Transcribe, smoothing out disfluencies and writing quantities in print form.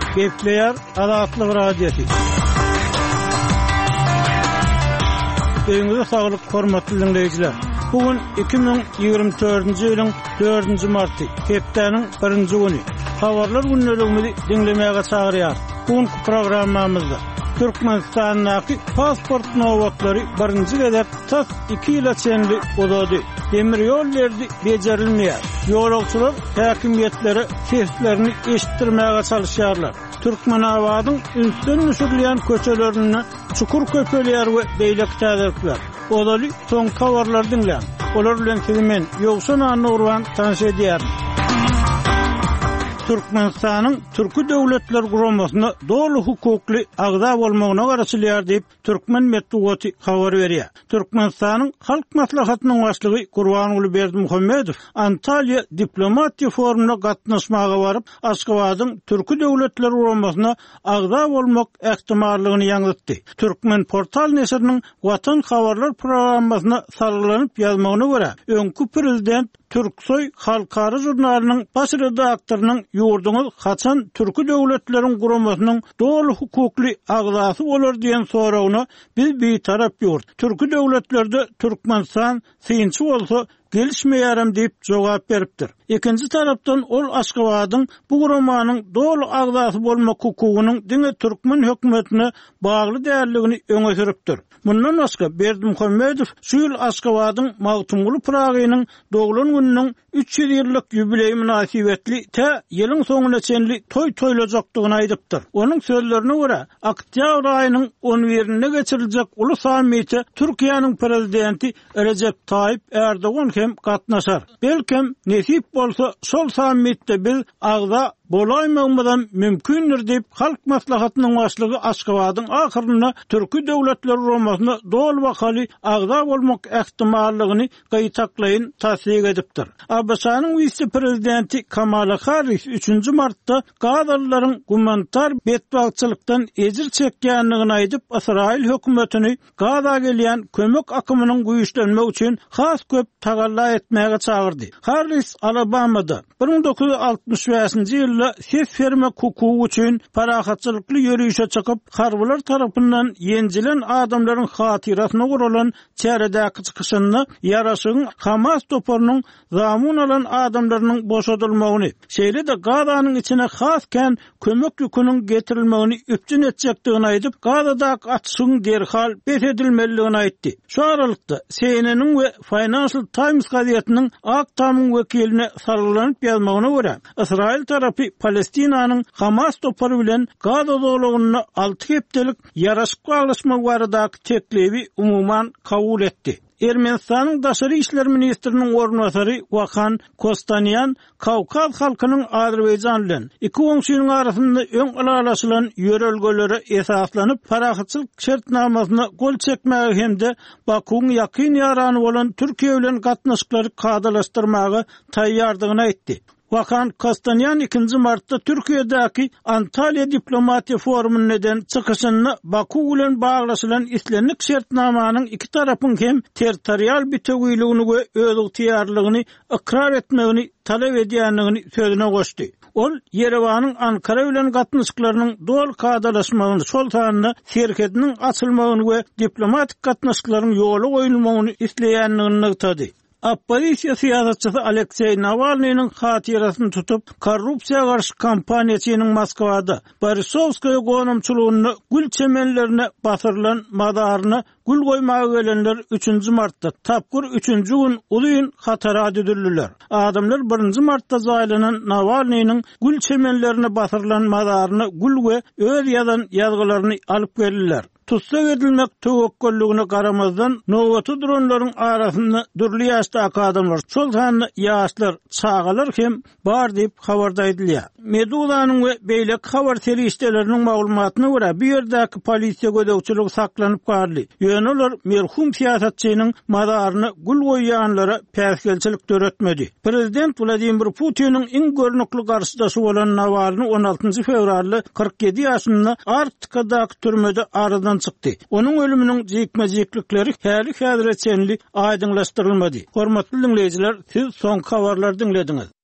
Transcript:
Gepleyer Azatlyk Radiosu. Öňüňizde saglyk, hormatly dinleýijiler. Bugün 2024-nji ýylyň 4-nji marty, hepdeniň 1-nji güni. Habarlar günnelegini dinlemäge çagyrýar. Bugünkü programmamyzda Türkmenistan'daki pasport nowatlary birinci gedek tas 2 ýyla çenli bolady. Demir ýollardy bejerilmeýär. Ýolagçylar häkimetlere seslerini eşitdirmäge çalışýarlar. Türkmenawadyň üstün nüşürleýän köçelerini çukur köpelýär we beýlek täzirler. Olaly soň habarlar dinleýän. Olar bilen sizimen ýogsun anurwan tanış edýär. Türkmenistanyň türkü döwletler guramasyna dolu hukukly agza bolmagyna garaşylýar diýip Türkmen Medeniýeti habar berýär. Türkmenistanyň halk maslahatynyň başlygy Gurbanuly Berdimuhammedow Antalya diplomatiýa forumuna gatnaşmaga baryp, Aşgabatyň türkü döwletler guramasyna agza bolmak ähtimallygyny ýaňytdy. Türkmen portal neşriniň Watan habarlar programmasyna sarylanyp ýazmagyna görä, öňkü prezident Türksoy halkara jurnalynyň baş redaktorynyň ýurduňyz haçan türkü döwletleriň guramasynyň dolu hukukly agzasy bolar diýen soragyna biz beýtarap ýurt. Türkü döwletlerde Türkmenistan synçy bolsa gelişmeýärem diýip jogap beripdir. Ikinji tarapdan ol Aşgabatyň bu guramanyň dolu agzasy bolmak hukugynyň diňe Türkmen hökümetine bagly därligini öňe süripdir. Bundan başga Berdimuhammedow şu ýyl Aşgabatyň Magtumly Pragynyň doglan gününiň 300 ýyllyk ýübileýi münasibetli ýylyň soňuna çenli toýlajakdygyny aýdypdyr. Onuň sözlerine görä, oktýabr aýynyň 11-inde geçiriljek uly sammite Türkiýanyň prezidenti Recep Tayyip Erdogan hem gatnaşar. Belkem nesip bolsa şol sammitde biz agza bolaýmagmadan mümkindir diýip halk maslahatynyň başlygy Aşgabatyň ahyrynda türkü döwletler guramasyna dol wakaly agza bolmak ähtimallygyny gaýtaklaýyn tasdik edipdir. Abasanyň vice-prezidenti Kamala Harris 3-nji martda Gazalaryň gumanitar betbagçylykdan ejir çekýänligini aýdyp, Israil hökümetini Gaza gelýän kömek akymynyň güýçlenmegi üçin has köp tagalla etmäge çagyrdy. Harris Alabamada 1965-nji ýylda ses vermek hukuky üçin parahatçylykly ýörüşe çykyp, harbylar tarapyndan ýenjilen adamlaryň hatyrasyna guralan çäredäki çykyşyny ýaraşygyň Hamas toparynyň zamun alan adamlarynyň boşadylmagyny, şeýle de Gazanyň içine hasken kömek ýüküniň getirilmegini üpjün etjekdigini aýdyp, Gazadaky atşygyň derhal besedilmeligini aýtdy. Şu aralykda CNN'niň we Financial Times gazetiniň Aktamyň wekiline sarylanyp ýazmagyna görä, Israil tarapy Palestinanyň Hamas topary bilen Gaza doglagyny 6 hepdelik ýaraşyk baglaşma baradaky teklibi umuman kabul etdi. Ermenistanyň daşary işler ministriniň ornwasary Wakan Kostanyan Kawkaz halkynyň Azerbaýjan bilen iki öňçüniň arasynda öň alalaşylan ýörelgelere esaslanyp parahatçylyk şertnamasyna gol çekmäge hemde Bakuň ýakyn ýarany bolan Türkiýe bilen gatnaşyklary kadalaşdyrmagy taýýardygyny aýtdy. Wakan Kostanyan 2-nji martda Türkiýedäki Antalya diplomatiýa forumunyň çykyşyny Baku bilen baglaşylan islenlik şertnamanyň iki tarapyň hem territorial bütünlüğini we öz ýetiýärligini ikrar etmegini talap edýänligini sözüne goşdy. Ol Yerewanyň Ankara bilen gatnaşyklarynyň dol kadalaşmagyny, şol sanyny şerketiniň açylmagyny we diplomatik gatnaşyklaryň ýoly goýulmagyny isleýänligini aýtdy. Opposisiya siyasatçısı Aleksey Navalny'nin hatirasyny tutup, korrupsiýa garşy kampaniýaçynyň Moskwada Borisovskaya gonumçylygyny gül çemenlerine basyrylan madaryny gül goýmaga gelenler 3-nji martda tapgyr 3-nji gün ulyň hatara düdürlüler. Adamlar 1-nji martda zaýlanan Navalny'nin gül çemenlerine basyrylan madaryny gül we öz ýazan ýazgylaryny alyp geldiler. Tutsak edilmek töwekkülligine garamazdan nowaty dronlaryň arasynda dürli ýaşdaky adamlar, şol sanyny ýaşlar, çagalar hem bar diýip habarda edilýär. Meduzanyň we beýlek habar terişdeleriniň maglumatyna görä, bu ýerdäki polisiýa gödäwçiligi saklanyp garly. Ýöneler merhum siýasatçynyň madaryny gül goýýanlara päsgelçilik döretmedi. Prezident Vladimir Putin'in iň görnükli garşydaşy bolan Navalny 16 fevralda 47 ýaşynda Arktikadaky türmede aradan çykdy. Onuň ölüminiň jekmejeklikleri häli häzirçenli aýdyňlaşdyrylmady. Hormatly dinleýijiler, siz soňky habarlary dinlediňiz.